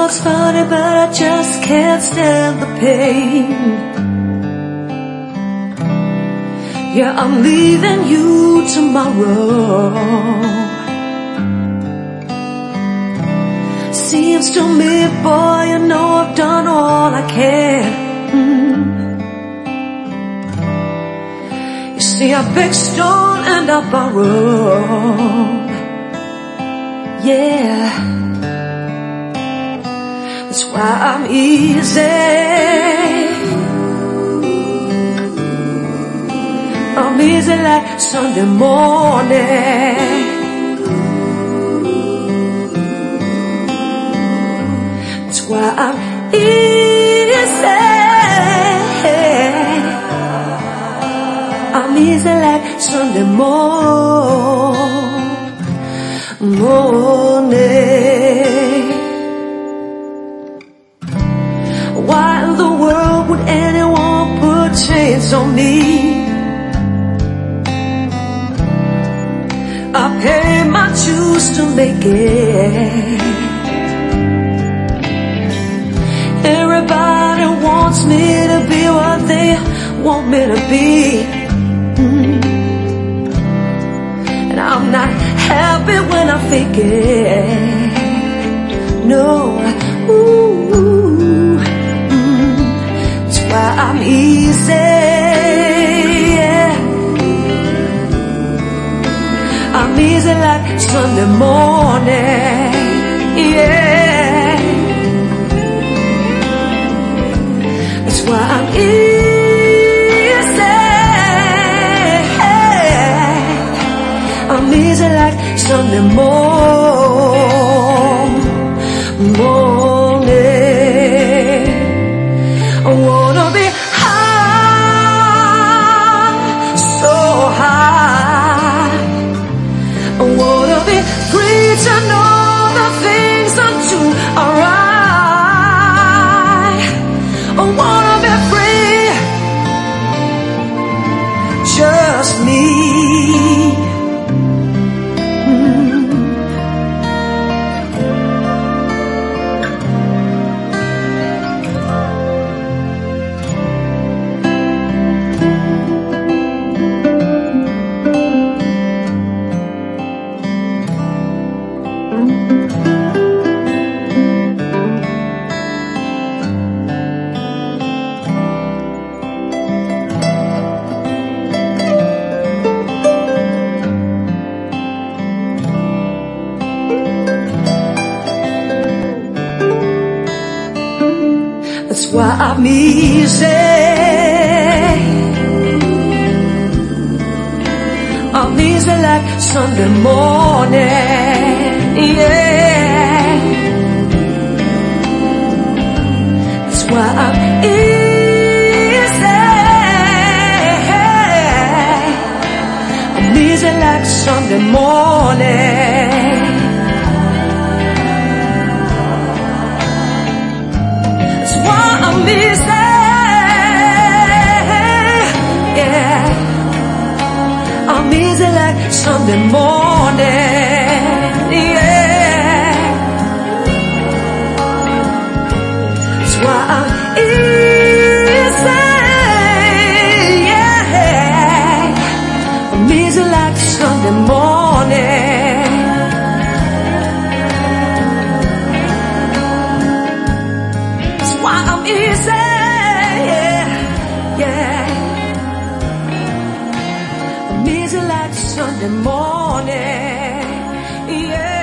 looks funny, but I just can't stand the pain. Yeah, I'm leaving you tomorrow. Seems to me, boy, you know I've done all I can. You see, I beg, stole, and I borrowed. Yeah, that's why I'm easy. I'm easy like Sunday morning. That's why I'm easy. I'm easy like Sunday morning. Why in the world would anyone put chains on me? I pay my dues to make it. Everybody wants me to be what they want me to be. And I'm not happy when I fake it. No, that's why I'm easy. I'm easy like Sunday morning, yeah. That's why I'm easy. I'm easy like Sunday morning. I wanna be high, so high. I wanna be free to know the things I do are right. I wanna be free, just me. That's why I'm easy. I'm easy like Sunday morning, yeah. That's why I'm easy. I'm easy like Sunday morning. I'm easy, yeah. I'm easy like Sunday morning, yeah. That's why I'm easy, yeah. I'm easy like Sunday morning. That's why I'm easy, yeah. I'm easy like Sunday morning, yeah.